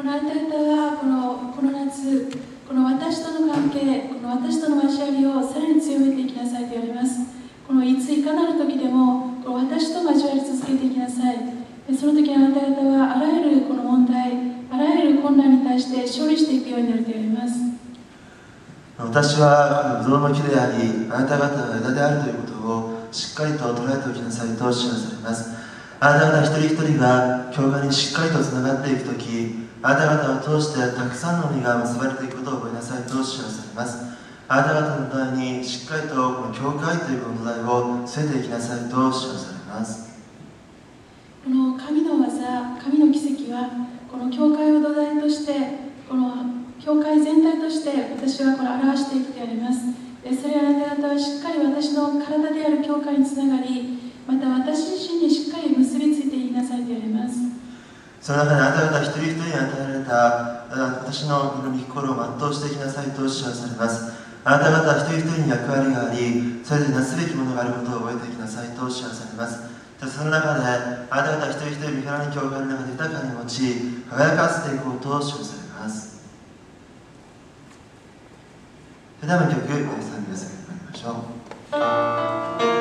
このあなた方はこの夏、この私との関係、この私との交わりをさらに強めていきなさいと言われます。このいかなる時でもこの私と交わり続けていきなさい。その時あなた方はあらゆるこの問題、あらゆる困難に対して勝利していくようになると言われます。 私はブドウの木であり、あなた方は枝であるということをしっかりと捉えておきなさいと知らされます。あなた方一人一人が教会にしっかりとつながっていくとき、あなた方を通してたくさんの実が結ばれていくことを覚えなさいと知らされます。あなた方の土台にしっかりとこの教会というこの土台を据えていきなさいと知らされます。 この神の技、神の奇跡はこの教会を土台として、この教会全体として私はこれを表していくと言われます。それはあなた方はしっかり私の体である教会につながり、また私自身にしっかり結びついていきなさいと言われます。 その中であなた方一人一人に与えられた私の御心を全うしていきなさいと知らされます。あなた方一人一人に役割があり、それでなすべきものがあることを覚えていきなさいと知らされます。その中であなた方一人一人御肌に教会の中で豊かに持ち、輝かせていこうと知らされます。それでは曲、皆さんに寄せてまいりましょう。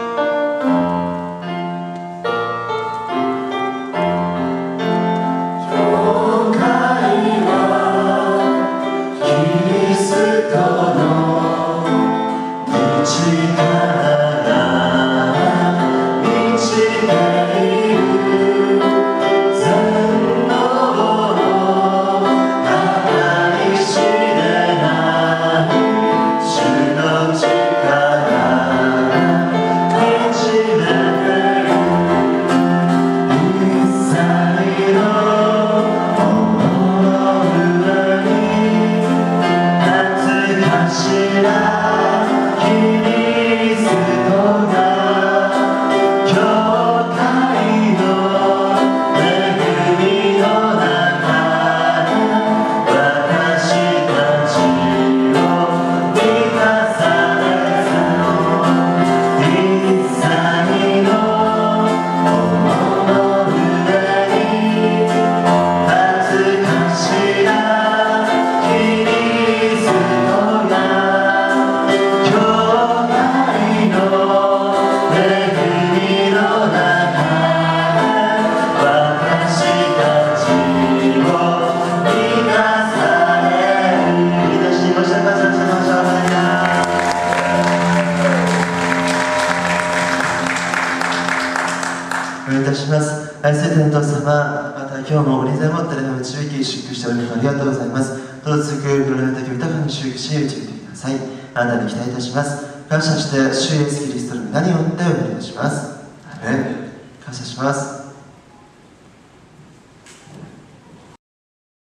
愛する天父様、また今日もお臨在を持って導き祝福しております。ありがとうございます。どうぞ続く黒の時を豊かに祝福し導いてください。あなたに期待いたします。感謝して主イエスキリストの皆によってお願いいたします。アーメン。感謝します。